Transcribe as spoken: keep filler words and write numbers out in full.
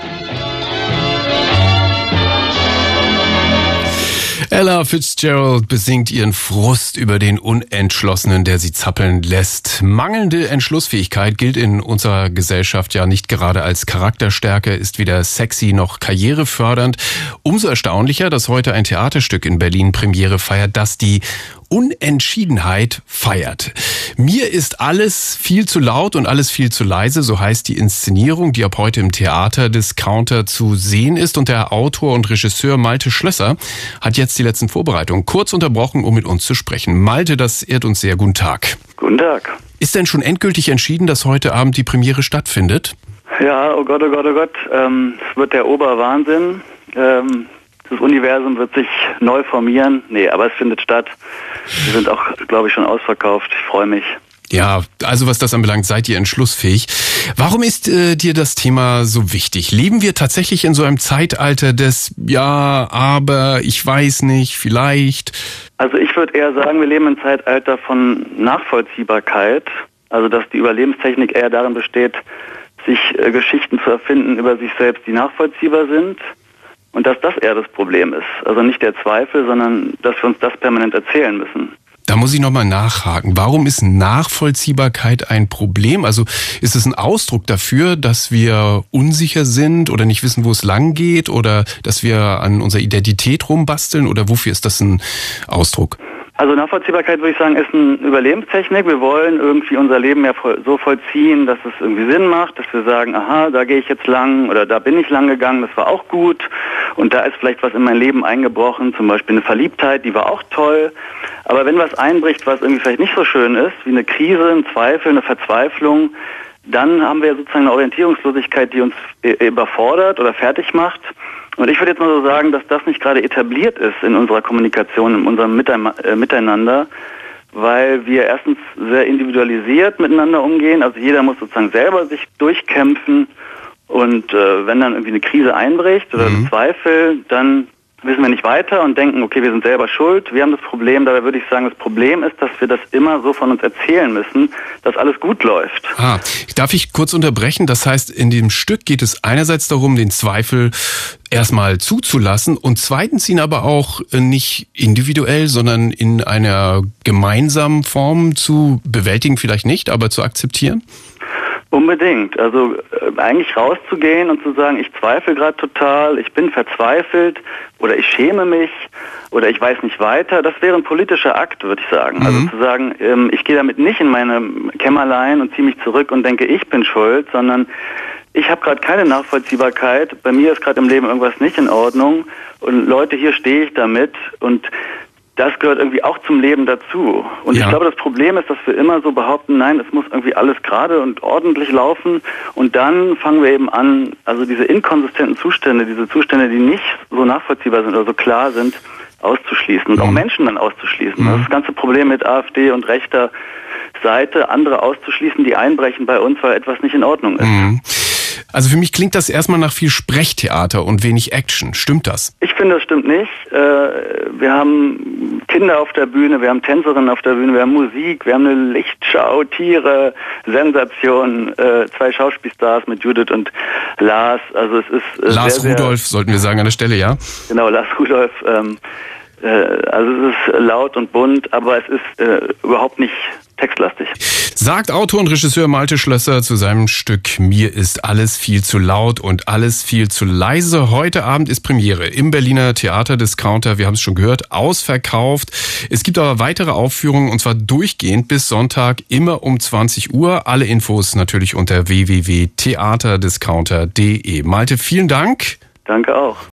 Ella Fitzgerald besingt ihren Frust über den Unentschlossenen, der sie zappeln lässt. Mangelnde Entschlussfähigkeit gilt in unserer Gesellschaft ja nicht gerade als Charakterstärke, ist weder sexy noch karrierefördernd. Umso erstaunlicher, dass heute ein Theaterstück in Berlin Premiere feiert, das die Unentschiedenheit feiert. Mir ist alles viel zu laut und alles viel zu leise, so heißt die Inszenierung, die ab heute im Theater Discounter zu sehen ist. Und der Autor und Regisseur Malte Schlösser hat jetzt die letzten Vorbereitungen kurz unterbrochen, um mit uns zu sprechen. Malte, das ehrt uns sehr. Guten Tag. Guten Tag. Ist denn schon endgültig entschieden, dass heute Abend die Premiere stattfindet? Ja, oh Gott, oh Gott, oh Gott. Ähm, es wird der Oberwahnsinn. Ähm, das Universum wird sich neu formieren. Nee, aber es findet statt. Wir sind auch, glaube ich, schon ausverkauft. Ich freue mich. Ja, also was das anbelangt, seid ihr entschlussfähig. Warum ist äh, dir das Thema so wichtig? Leben wir tatsächlich in so einem Zeitalter des Ja, aber, ich weiß nicht, vielleicht? Also ich würde eher sagen, wir leben im Zeitalter von Nachvollziehbarkeit. Also dass die Überlebenstechnik eher darin besteht, sich äh, Geschichten zu erfinden über sich selbst, die nachvollziehbar sind. Und dass das eher das Problem ist. Also nicht der Zweifel, sondern dass wir uns das permanent erzählen müssen. Da muss ich nochmal nachhaken. Warum ist Nachvollziehbarkeit ein Problem? Also ist es ein Ausdruck dafür, dass wir unsicher sind oder nicht wissen, wo es lang geht oder dass wir an unserer Identität rumbasteln oder wofür ist das ein Ausdruck? Also Nachvollziehbarkeit, würde ich sagen, ist eine Überlebenstechnik. Wir wollen irgendwie unser Leben ja voll, so vollziehen, dass es irgendwie Sinn macht, dass wir sagen, aha, da gehe ich jetzt lang oder da bin ich lang gegangen, das war auch gut und da ist vielleicht was in mein Leben eingebrochen, zum Beispiel eine Verliebtheit, die war auch toll. Aber wenn was einbricht, was irgendwie vielleicht nicht so schön ist, wie eine Krise, ein Zweifel, eine Verzweiflung, dann haben wir sozusagen eine Orientierungslosigkeit, die uns überfordert oder fertig macht. Und ich würde jetzt mal so sagen, dass das nicht gerade etabliert ist in unserer Kommunikation, in unserem Miteinander, weil wir erstens sehr individualisiert miteinander umgehen. Also jeder muss sozusagen selber sich durchkämpfen und äh, wenn dann irgendwie eine Krise einbricht oder mhm. ein Zweifel, dann wissen wir nicht weiter und denken, okay, wir sind selber schuld, wir haben das Problem. Dabei würde ich sagen, das Problem ist, dass wir das immer so von uns erzählen müssen, dass alles gut läuft. Ah, darf ich kurz unterbrechen? Das heißt, in dem Stück geht es einerseits darum, den Zweifel erstmal zuzulassen und zweitens ihn aber auch nicht individuell, sondern in einer gemeinsamen Form zu bewältigen, vielleicht nicht, aber zu akzeptieren? Unbedingt. Also äh, eigentlich rauszugehen und zu sagen, ich zweifle gerade total, ich bin verzweifelt oder ich schäme mich oder ich weiß nicht weiter, das wäre ein politischer Akt, würde ich sagen. Mhm. Also zu sagen, ähm, ich gehe damit nicht in meine Kämmerlein und ziehe mich zurück und denke, ich bin schuld, sondern ich habe gerade keine Nachvollziehbarkeit, bei mir ist gerade im Leben irgendwas nicht in Ordnung und Leute, hier stehe ich damit und das gehört irgendwie auch zum Leben dazu. Und ja. Ich glaube, das Problem ist, dass wir immer so behaupten, nein, es muss irgendwie alles gerade und ordentlich laufen. Und dann fangen wir eben an, also diese inkonsistenten Zustände, diese Zustände, die nicht so nachvollziehbar sind oder so klar sind, auszuschließen. Und mhm. auch Menschen dann auszuschließen. Mhm. Das ist das ganze Problem mit AfD und rechter Seite, andere auszuschließen, die einbrechen bei uns, weil etwas nicht in Ordnung ist. Mhm. Also für mich klingt das erstmal nach viel Sprechtheater und wenig Action. Stimmt das? Ich finde, das stimmt nicht. Wir haben Kinder auf der Bühne, wir haben Tänzerinnen auf der Bühne, wir haben Musik, wir haben eine Lichtschau, Tiere, Sensation, zwei Schauspielstars mit Judith und Lars. Also es ist Lars sehr, Rudolph, sehr, sollten wir sagen an der Stelle, ja? Genau, Lars Rudolph. Ähm, also es ist laut und bunt, aber es ist äh, überhaupt nicht textlastig. Sagt Autor und Regisseur Malte Schlösser zu seinem Stück Mir ist alles viel zu laut und alles viel zu leise. Heute Abend ist Premiere im Berliner Theater Discounter. Wir haben es schon gehört, ausverkauft. Es gibt aber weitere Aufführungen und zwar durchgehend bis Sonntag immer um zwanzig Uhr. Alle Infos natürlich unter w w w punkt theaterdiscounter punkt de. Malte, vielen Dank. Danke auch.